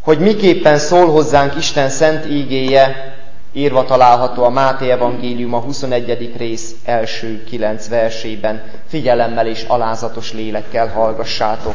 hogy miképpen szól hozzánk Isten szent ígéje, írva található a Máté evangélium a 21. rész első 9 versében. Figyelemmel és alázatos lélekkel hallgassátok.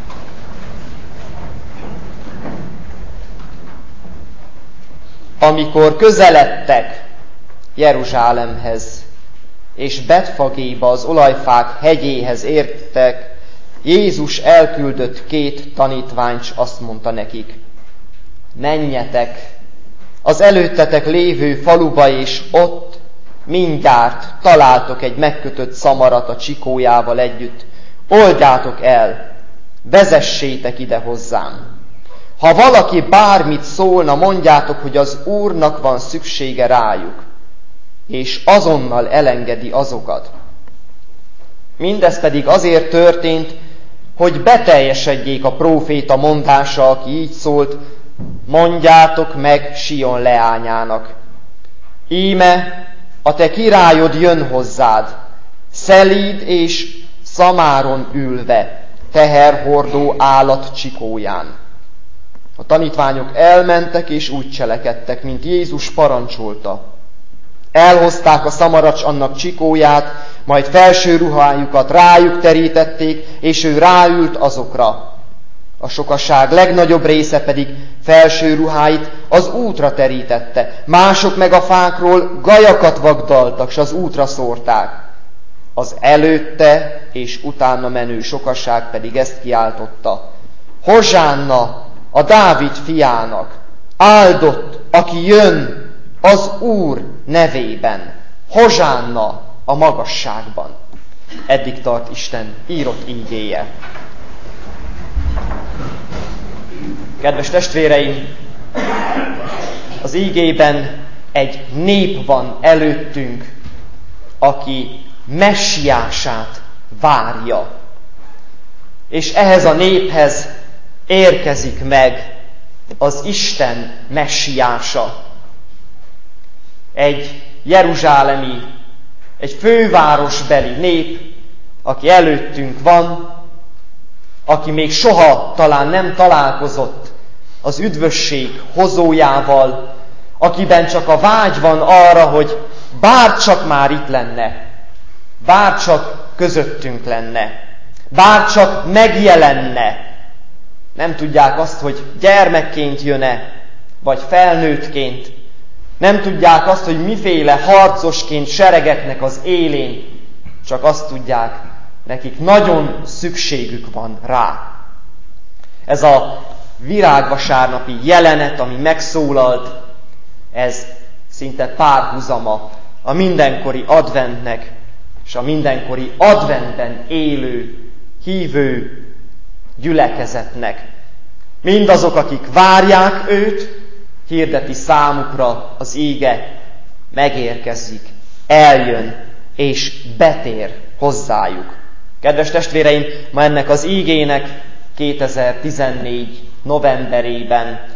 Amikor közeledtek Jeruzsálemhez, és Betfagéba, az olajfák hegyéhez értek, Jézus elküldött 2 tanítványt, s azt mondta nekik: menjetek az előttetek lévő faluba, és ott mindjárt találtok egy megkötött szamarat a csikójával együtt. Oldjátok el, vezessétek ide hozzám. Ha valaki bármit szólna, mondjátok, hogy az Úrnak van szüksége rájuk, és azonnal elengedi azokat. Mindez pedig azért történt, hogy beteljesedjék a próféta mondása, aki így szólt: mondjátok meg Sion leányának: íme a te királyod jön hozzád, szelíd és szamáron ülve, teherhordó állat csikóján. A tanítványok elmentek és úgy cselekedtek, mint Jézus parancsolta. Elhozták a szamaracs annak csikóját, majd felső ruhájukat rájuk terítették, és ő ráült azokra. A sokaság legnagyobb része pedig felső ruháit az útra terítette. Mások meg a fákról gajakat vagdaltak, s az útra szórták. Az előtte és utána menő sokaság pedig ezt kiáltotta: Hozsánna a Dávid fiának! Áldott, aki jön az Úr nevében! Hozsánna a magasságban! Eddig tart Isten írott ígéje. Kedves testvéreim, az ígében egy nép van előttünk, aki messiását várja. És ehhez a néphez érkezik meg az Isten messiása. Egy jeruzsálemi, egy fővárosbeli nép, aki előttünk van, aki még soha talán nem találkozott az üdvösség hozójával, akiben csak a vágy van arra, hogy bárcsak már itt lenne, bárcsak közöttünk lenne, bárcsak megjelenne. Nem tudják azt, hogy gyermekként jön-e, vagy felnőttként. Nem tudják azt, hogy miféle harcosként seregeknek az élén. Csak azt tudják, nekik nagyon szükségük van rá. Ez a virágvasárnapi jelenet, ami megszólalt, ez szinte párhuzama a mindenkori adventnek, és a mindenkori adventben élő, hívő gyülekezetnek. Mindazok, akik várják őt, hirdeti számukra az íge, megérkezik, eljön és betér hozzájuk. Kedves testvéreim, ma ennek az ígének 2014 novemberében,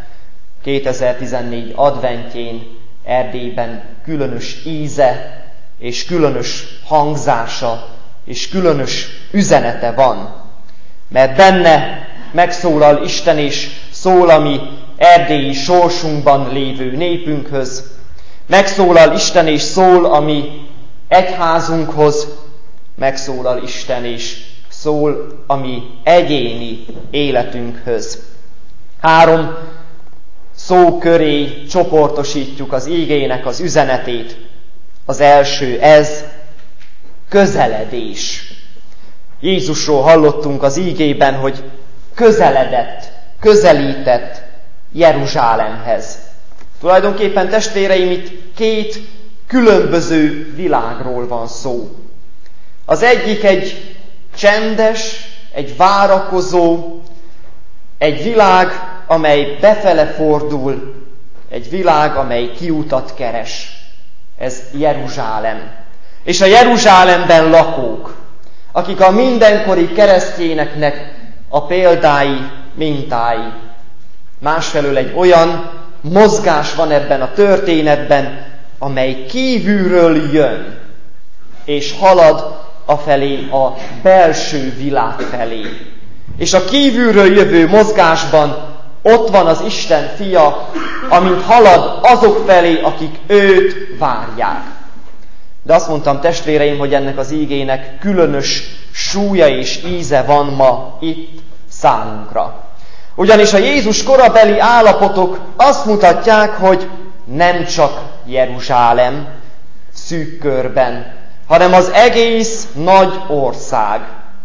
2014 adventjén Erdélyben különös íze és különös hangzása és különös üzenete van. Mert benne megszólal Isten és szól a mi erdélyi sorsunkban lévő népünkhöz. Megszólal Isten és szól a mi egyházunkhoz. Megszólal Isten és szól a mi egyéni életünkhöz. 3 szó köré csoportosítjuk az ígének az üzenetét. Az első ez: közeledés. Jézusról hallottunk az ígében, hogy közeledett, közelített Jeruzsálemhez. Tulajdonképpen, testvéreim, itt 2 különböző világról van szó. Az egyik egy csendes, egy várakozó, egy világ, amely befele fordul, egy világ, amely kiutat keres. Ez Jeruzsálem. És a Jeruzsálemben lakók, akik a mindenkori keresztényeknek a példái, mintái. Másfelől egy olyan mozgás van ebben a történetben, amely kívülről jön, és halad afelé a belső világ felé. És a kívülről jövő mozgásban Ott van az Isten fia, amint halad azok felé, akik őt várják. De azt mondtam, testvéreim, hogy ennek az ígének különös súlya és íze van ma itt számunkra. Ugyanis a Jézus korabeli állapotok azt mutatják, hogy nem csak Jeruzsálem szűk körben, hanem az egész nagy ország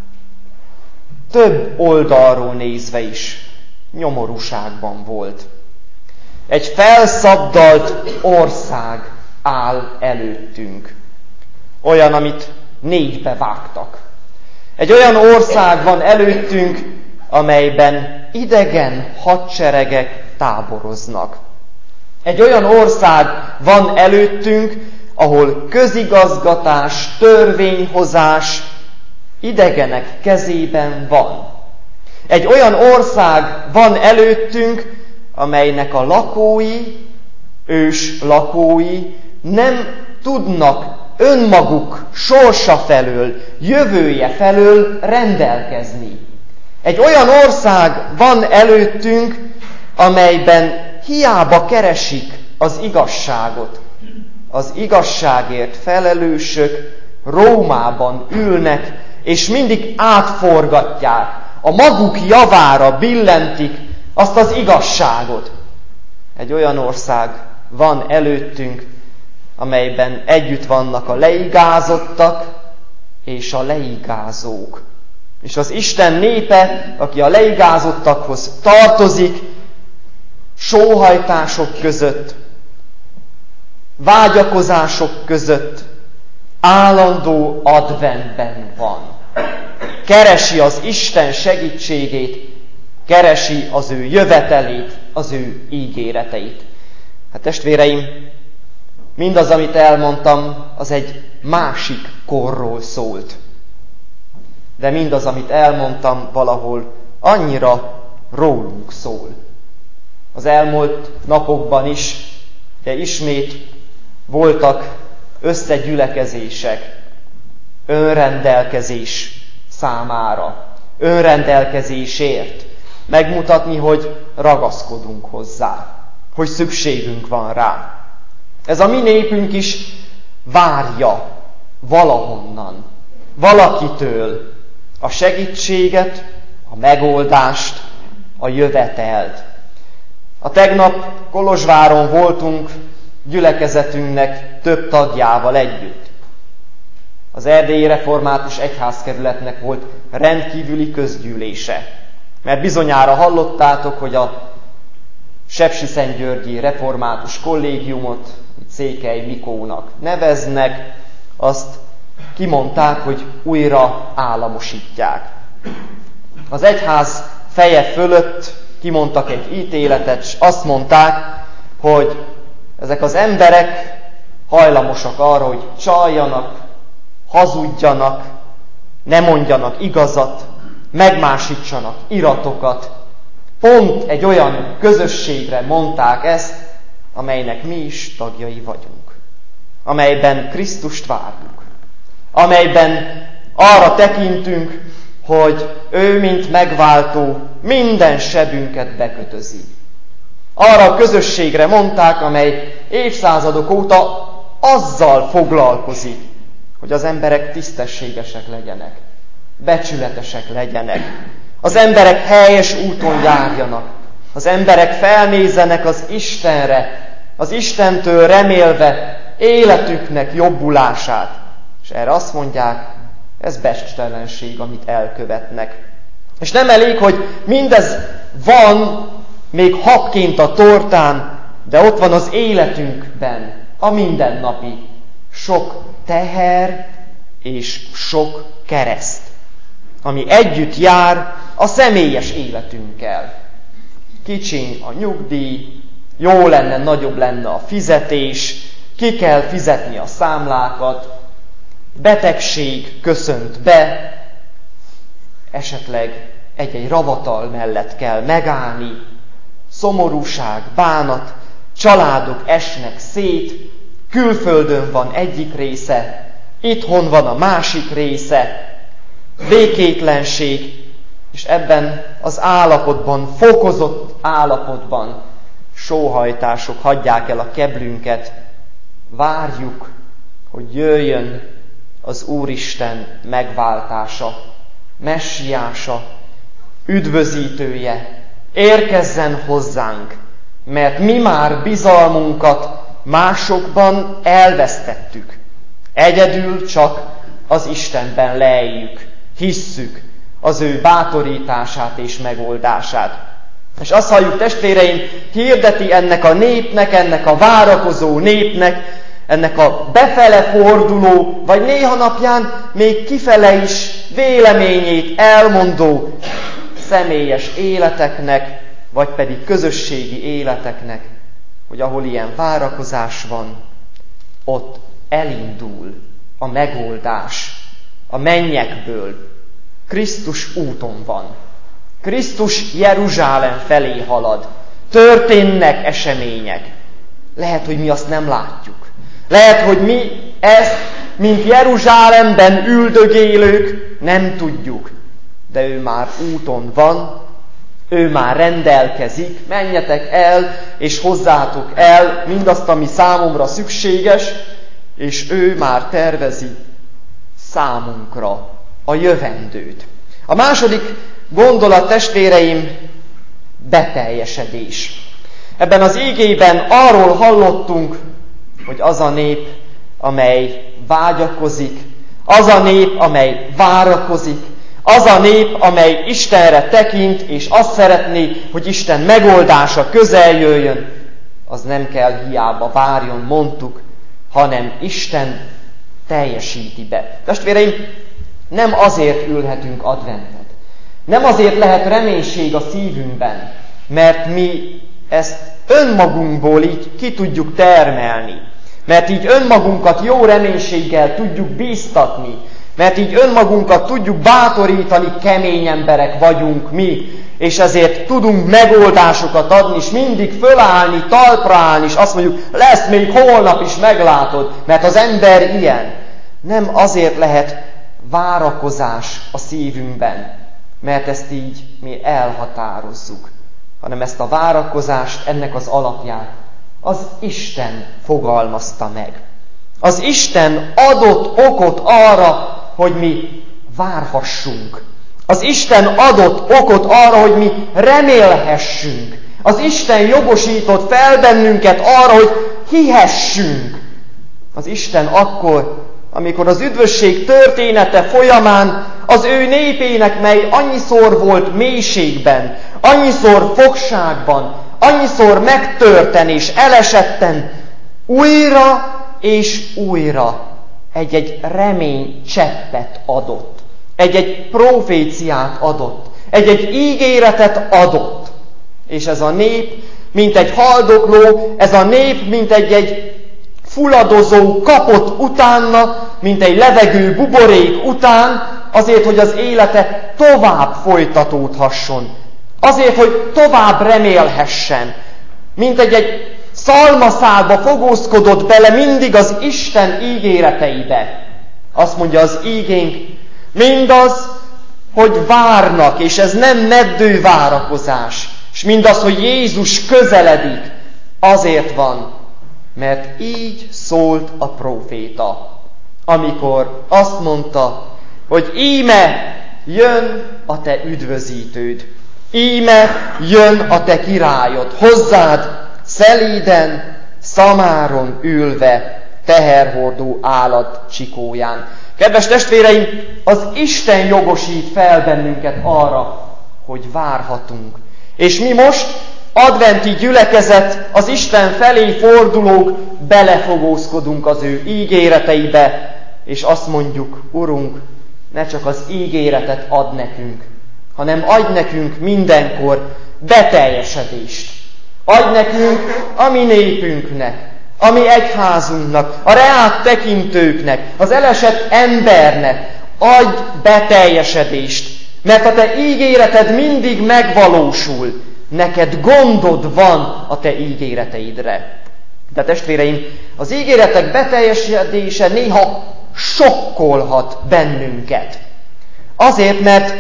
több oldalról nézve is nyomorúságban volt. Egy felszabdalt ország áll előttünk. Olyan, amit négybe vágtak. Egy olyan ország van előttünk, amelyben idegen hadseregek táboroznak. Egy olyan ország van előttünk, ahol közigazgatás, törvényhozás idegenek kezében van. Egy olyan ország van előttünk, amelynek a lakói, ős lakói nem tudnak önmaguk sorsa felől, jövője felől rendelkezni. Egy olyan ország van előttünk, amelyben hiába keresik az igazságot. Az igazságért felelősök Rómában ülnek, és mindig átforgatják, a maguk javára billentik azt az igazságot. Egy olyan ország van előttünk, amelyben együtt vannak a leigázottak és a leigázók. És az Isten népe, aki a leigázottakhoz tartozik, sóhajtások között, vágyakozások között állandó adventben van. Keresi az Isten segítségét, keresi az ő jövetelét, az ő ígéreteit. Hát testvéreim, mindaz, amit elmondtam, az egy másik korról szólt. De mindaz, amit elmondtam, valahol annyira rólunk szól. Az elmúlt napokban is, de ismét voltak összegyülekezések, önrendelkezés számára, önrendelkezésért, megmutatni, hogy ragaszkodunk hozzá, hogy szükségünk van rá. Ez a mi népünk is várja valahonnan, valakitől a segítséget, a megoldást, a jövetelt. A tegnap Kolozsváron voltunk gyülekezetünknek több tagjával együtt. Az Erdélyi Református Egyházkerületnek volt rendkívüli közgyűlése. Mert bizonyára hallottátok, hogy a Sepsiszentgyörgyi Református Kollégiumot Székely Mikónak neveznek, azt kimondták, hogy újra államosítják. Az egyház feje fölött kimondtak egy ítéletet, és azt mondták, hogy ezek az emberek hajlamosak arra, hogy csaljanak, hazudjanak, ne mondjanak igazat, megmásítsanak iratokat. Pont egy olyan közösségre mondták ezt, amelynek mi is tagjai vagyunk. Amelyben Krisztust várjuk. Amelyben arra tekintünk, hogy ő, mint megváltó, minden sebünket bekötözi. Arra a közösségre mondták, amely évszázadok óta azzal foglalkozik, hogy az emberek tisztességesek legyenek, becsületesek legyenek, az emberek helyes úton járjanak, az emberek felnézzenek az Istenre, az Istentől remélve életüknek jobbulását. És erre azt mondják, ez becstelenség, amit elkövetnek. És nem elég, hogy mindez van még habként a tortán, de ott van az életünkben, a mindennapi sok teher és sok kereszt, ami együtt jár a személyes életünkkel. Kicsiny a nyugdíj, jó lenne, nagyobb lenne a fizetés, ki kell fizetni a számlákat, betegség köszönt be, esetleg egy-egy ravatal mellett kell megállni, szomorúság, bánat, családok esnek szét, külföldön van egyik része, itthon van a másik része, békétlenség, És ebben az állapotban, fokozott állapotban sóhajtások hagyják el a keblünket. Várjuk, hogy jöjjön az Úristen megváltása, messiása, üdvözítője, érkezzen hozzánk, mert mi már bizalmunkat másokban elvesztettük. Egyedül csak az Istenben lejjük, hisszük az ő bátorítását és megoldását. És azt halljuk, testvéreim, hirdeti ennek a népnek, ennek a várakozó népnek, ennek a befele forduló, vagy néha napján még kifele is véleményét elmondó személyes életeknek, vagy pedig közösségi életeknek, hogy ahol ilyen várakozás van, ott elindul a megoldás a mennyekből. Krisztus úton van. Krisztus Jeruzsálem felé halad. Történnek események. Lehet, hogy mi azt nem látjuk. Lehet, hogy mi ezt, mint Jeruzsálemben üldögélők, nem tudjuk. De ő már úton van, ő már rendelkezik, menjetek el, és hozzátok el mindazt, ami számomra szükséges, és ő már tervezi számunkra a jövendőt. A második gondolat, testvéreim, beteljesedés. Ebben az ígében arról hallottunk, hogy az a nép, amely vágyakozik, az a nép, amely várakozik, az a nép, amely Istenre tekint, és azt szeretné, hogy Isten megoldása közel jöjjön, az nem kell hiába várjon, mondtuk, hanem Isten teljesíti be. Testvéreim, nem azért ülhetünk adventet. Nem azért lehet reménység a szívünkben, mert mi ezt önmagunkból így ki tudjuk termelni. Mert így önmagunkat jó reménységgel tudjuk bíztatni. Mert így önmagunkat tudjuk bátorítani, kemény emberek vagyunk mi. És ezért tudunk megoldásokat adni, és mindig fölállni, talpra állni, és azt mondjuk, lesz még holnap is, meglátod, mert az ember ilyen. Nem azért lehet várakozás a szívünkben, mert ezt így mi elhatározzuk, hanem ezt a várakozást, ennek az alapját az Isten fogalmazta meg. Az Isten adott okot arra, hogy mi várhassunk. Az Isten adott okot arra, hogy mi remélhessünk. Az Isten jogosított fel bennünket arra, hogy hihessünk. Az Isten akkor, amikor az üdvösség története folyamán az ő népének, mely annyiszor volt mélységben, annyiszor fogságban, annyiszor megtörten és elesetten, újra és újra egy-egy remény cseppet adott. Egy-egy proféciát adott. Egy-egy ígéretet adott. És ez a nép, mint egy haldokló, ez a nép, mint egy fulladozó kapott utána, mint egy levegő buborék után, azért, hogy az élete tovább folytatódhasson. Azért, hogy tovább remélhessen. Mint egy szalmaszálba fogózkodott bele mindig az Isten ígéreteibe. Azt mondja az ígénk, mindaz, hogy várnak, és ez nem meddő várakozás, és mindaz, hogy Jézus közeledik, azért van, mert így szólt a próféta, amikor azt mondta, hogy íme jön a te üdvözítőd, íme jön a te királyod, hozzád szelíden, szamáron ülve, teherhordó állat csikóján. Kedves testvéreim, az Isten jogosít fel bennünket arra, hogy várhatunk. És mi most, adventi gyülekezet, az Isten felé fordulók, belefogózkodunk az ő ígéreteibe, és azt mondjuk, Urunk, ne csak az ígéretet ad nekünk, hanem adj nekünk mindenkor beteljesedést. Adj nekünk a mi népünknek, a mi egyházunknak, a reát tekintőknek, az elesett embernek, adj beteljesedést, mert a te ígéreted mindig megvalósul, neked gondod van a te ígéreteidre. De testvéreim, az ígéretek beteljesedése néha sokkolhat bennünket. Azért, mert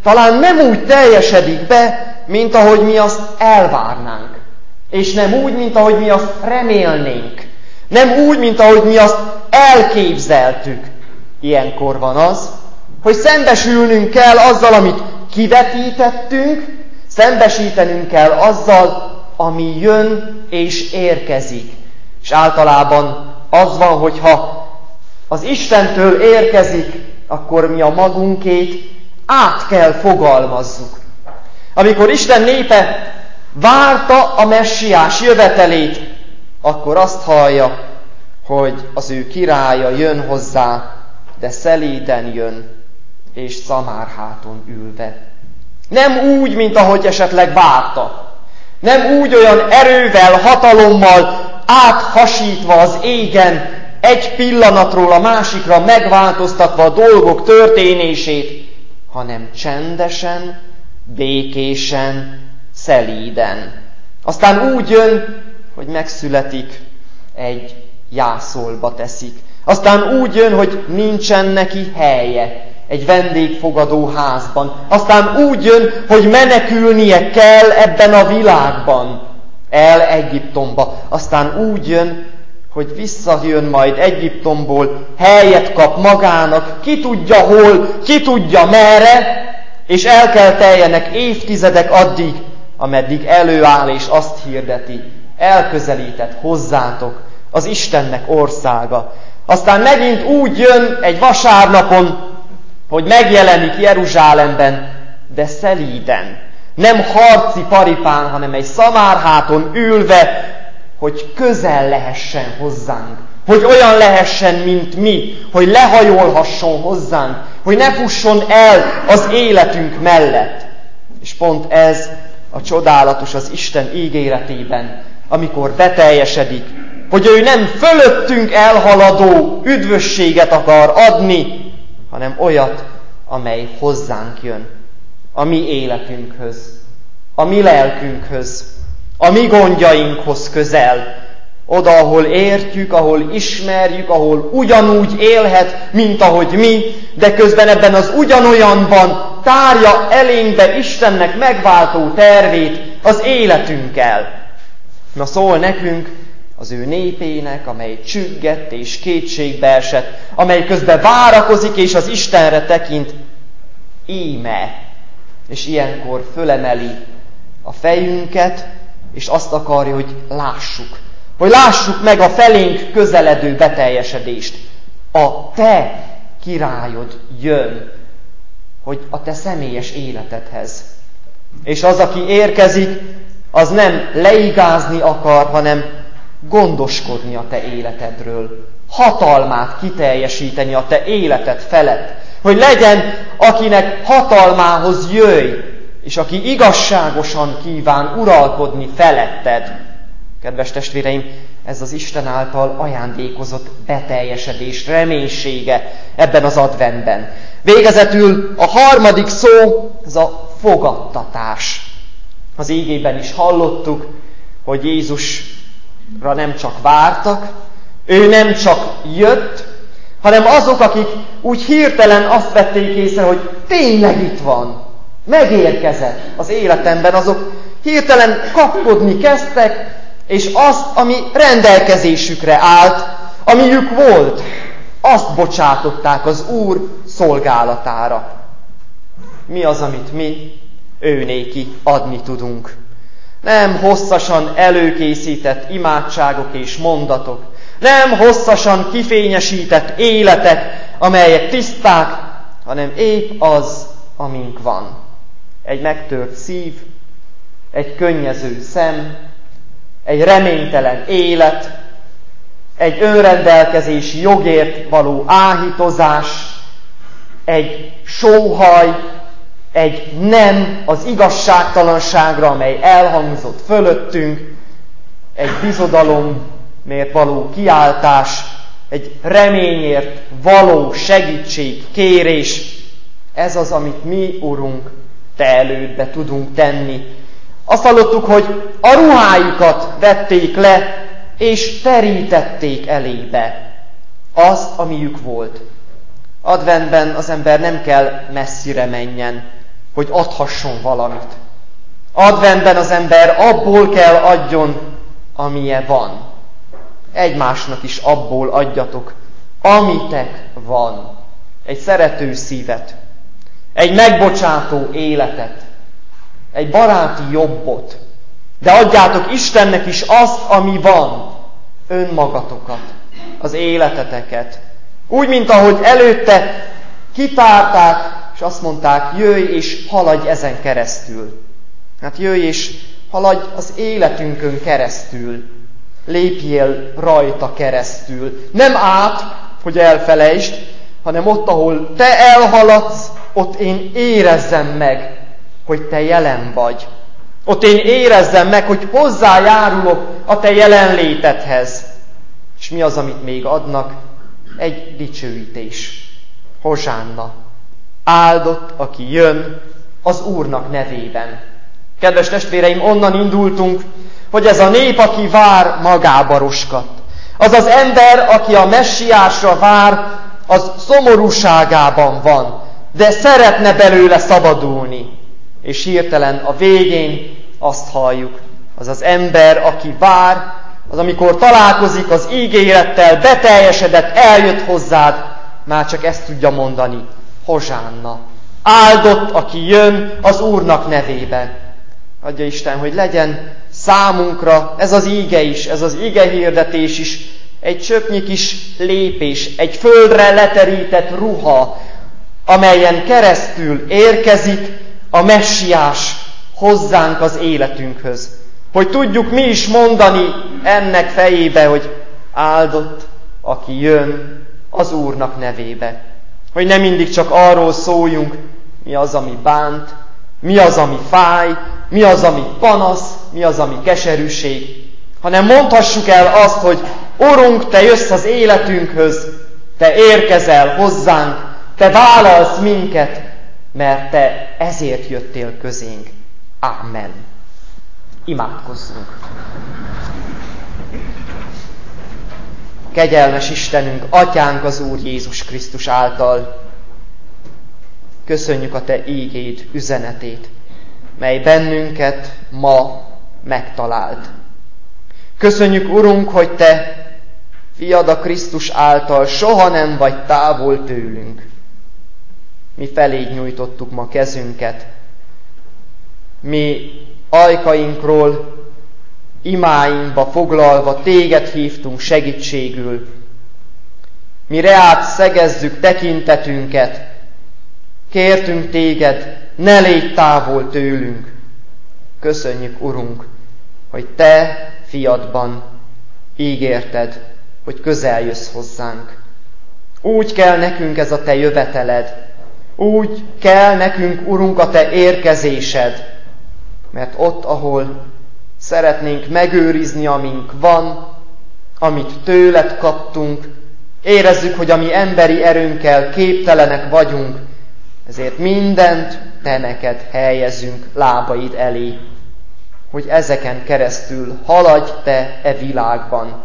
talán nem úgy teljesedik be, mint ahogy mi azt elvárnánk. És nem úgy, mint ahogy mi azt remélnénk. Nem úgy, mint ahogy mi azt elképzeltük. Ilyenkor van az, hogy szembesülnünk kell azzal, amit kivetítettünk, szembesítenünk kell azzal, ami jön és érkezik. És általában az van, hogyha az Istentől érkezik, akkor mi a magunkét át kell fogalmazzuk. Amikor Isten népe várta a messiás jövetelét, akkor azt hallja, hogy az ő királya jön hozzá, de szelíden jön, és szamárháton ülve. Nem úgy, mint ahogy esetleg várta. Nem úgy, olyan erővel, hatalommal áthasítva az égen, egy pillanatról a másikra megváltoztatva a dolgok történését, hanem csendesen, békésen, szelíden. Aztán úgy jön, hogy megszületik, egy jászolba teszik. Aztán úgy jön, hogy nincsen neki helye egy vendégfogadó házban. Aztán úgy jön, hogy menekülnie kell ebben a világban el Egyiptomba. Aztán úgy jön, hogy visszajön majd Egyiptomból, helyet kap magának, ki tudja hol, ki tudja merre, és el kell teljenek évtizedek addig, ameddig előáll és azt hirdeti, elközelített hozzátok az Istennek országa. Aztán megint úgy jön egy vasárnapon, hogy megjelenik Jeruzsálemben, de szelíden. Nem harci paripán, hanem egy szamárháton ülve, hogy közel lehessen hozzánk. Hogy olyan lehessen, mint mi. Hogy lehajolhasson hozzánk. Hogy ne fusson el az életünk mellett. És pont ez a csodálatos az Isten ígéretében, amikor beteljesedik, hogy ő nem fölöttünk elhaladó üdvösséget akar adni, hanem olyat, amely hozzánk jön, a mi életünkhöz, a mi lelkünkhöz, a mi gondjainkhoz közel, oda, ahol értjük, ahol ismerjük, ahol ugyanúgy élhet, mint ahogy mi, de közben ebben az ugyanolyanban tárja elénkbe Istennek megváltó tervét az életünkkel. Na szól nekünk az ő népének, amely csüggett és kétségbe esett, amely közben várakozik és az Istenre tekint, íme. És ilyenkor fölemeli a fejünket, és azt akarja, hogy lássuk. Hogy lássuk meg a felénk közeledő beteljesedést. A te királyod jön, hogy a te személyes életedhez. És az, aki érkezik, az nem leigázni akar, hanem gondoskodni a te életedről. Hatalmát kiteljesíteni a te életed felett. Hogy legyen, akinek hatalmához jöjj, és aki igazságosan kíván uralkodni feletted. Kedves testvéreim, ez az Isten által ajándékozott beteljesedés reménysége ebben az adventben. Végezetül a harmadik szó, ez a fogadtatás. Az ígében is hallottuk, hogy Jézusra nem csak vártak, ő nem csak jött, hanem azok, akik úgy hirtelen azt vették észre, hogy tényleg itt van, megérkezett az életemben, azok hirtelen kapkodni kezdtek, és azt, ami rendelkezésükre állt, amiük volt, azt bocsátották az Úr szolgálatára. Mi az, amit mi őnéki adni tudunk? Nem hosszasan előkészített imádságok és mondatok, nem hosszasan kifényesített életek, amelyek tiszták, hanem épp az, amink van. Egy megtört szív, egy könnyező szem, egy reménytelen élet, egy önrendelkezési jogért való áhítozás, egy sóhaj, egy nem az igazságtalanságra, amely elhangzott fölöttünk, egy bizodalomért való kiáltás, egy reményért való segítségkérés. Ez az, amit mi, Urunk, te elődbe tudunk tenni. Azt hallottuk, hogy a ruhájukat vették le, és terítették elébe azt, amiük volt. Adventben az ember nem kell messzire menjen, hogy adhasson valamit. Adventben az ember abból kell adjon, amilyen van. Egymásnak is abból adjatok, amitek van. Egy szerető szívet, egy megbocsátó életet, egy baráti jobbot. De adjátok Istennek is azt, ami van, önmagatokat, az életeteket. Úgy, mint ahogy előtte kitárták, és azt mondták, jöjj és haladj ezen keresztül. Hát jöjj és haladj az életünkön keresztül. Lépjél rajta keresztül. Nem át, hogy elfelejtsd, hanem ott, ahol te elhaladsz, ott én érezzem meg, hogy te jelen vagy. Ott én érezzem meg, hogy hozzájárulok a te jelenlétedhez. És mi az, amit még adnak? Egy dicsőítés. Hozsánna. Áldott, aki jön az Úrnak nevében. Kedves testvéreim, onnan indultunk, hogy ez a nép, aki vár, magába roskadt. Az az ember, aki a messiásra vár, az szomorúságában van, de szeretne belőle szabadulni. És hirtelen a végén azt halljuk, az az ember, aki vár, az amikor találkozik az ígérettel, beteljesedett, eljött hozzád, már csak ezt tudja mondani, hozsánna. Áldott, aki jön az Úrnak nevébe. Adja Isten, hogy legyen számunkra ez az íge is, ez az ige hirdetés is, egy csöpnyi kis lépés, egy földre leterített ruha, amelyen keresztül érkezik a messiás hozzánk az életünkhöz. Hogy tudjuk mi is mondani ennek fejébe, hogy áldott, aki jön az Úrnak nevébe. Hogy nem mindig csak arról szóljunk, mi az, ami bánt, mi az, ami fáj, mi az, ami panasz, mi az, ami keserűség, hanem mondhassuk el azt, hogy Urunk, te jössz az életünkhöz, te érkezel hozzánk, te válalsz minket, mert te ezért jöttél közénk. Ámen. Imádkozzunk. Kegyelmes Istenünk, Atyánk az Úr Jézus Krisztus által, köszönjük a te ígéd üzenetét, mely bennünket ma megtalált. Köszönjük, Urunk, hogy te fiad a Krisztus által soha nem vagy távol tőlünk. Mi feléd nyújtottuk ma kezünket. Mi ajkainkról, imáinkba foglalva téged hívtunk segítségül. Mi reád szegezzük tekintetünket. Kértünk téged, ne légy távol tőlünk. Köszönjük, Urunk, hogy te fiadban ígérted, hogy közel jössz hozzánk. Úgy kell nekünk ez a te jöveteled, úgy kell nekünk, Urunk, a te érkezésed, mert ott, ahol szeretnénk megőrizni, amink van, amit tőled kaptunk, érezzük, hogy a mi emberi erőnkkel képtelenek vagyunk, ezért mindent te neked helyezünk lábaid elé, hogy ezeken keresztül haladj te e világban,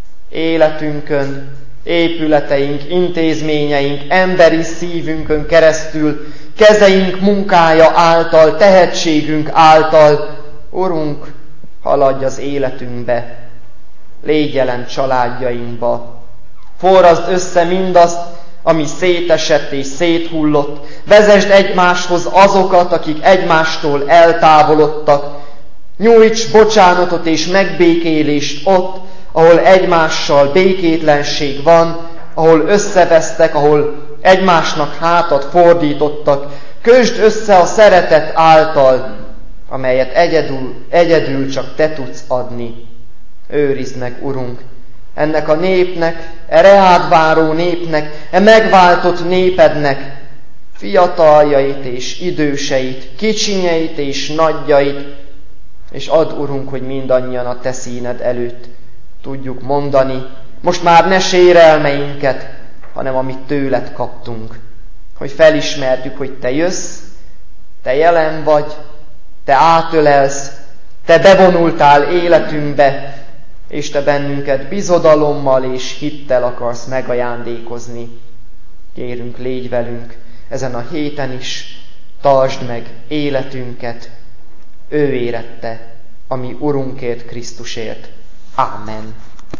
életünkön, épületeink, intézményeink, emberi szívünkön keresztül, kezeink munkája által, tehetségünk által, Urunk, haladj az életünkbe, légy jelen családjainkba, forraszd össze mindazt, ami szétesett és széthullott, vezesd egymáshoz azokat, akik egymástól eltávolodtak, nyújts bocsánatot és megbékélést ott, ahol egymással békétlenség van, ahol összevesztek, ahol egymásnak hátat fordítottak. Kösd össze a szeretet által, amelyet egyedül csak te tudsz adni. Őrizd meg, Urunk, ennek a népnek, reád váró népnek, megváltott népednek, fiataljait és időseit, kicsinyeit és nagyjait, és add, Urunk, hogy mindannyian a te színed előtt tudjuk mondani, most már ne sérelmeinket, hanem amit tőled kaptunk, hogy felismerjük, hogy te jössz, te jelen vagy, te átölelsz, te bevonultál életünkbe, és te bennünket bizodalommal és hittel akarsz megajándékozni. Kérünk, légy velünk ezen a héten is, tartsd meg életünket, ő érette, a mi Urunkért, Krisztusért. Ámen.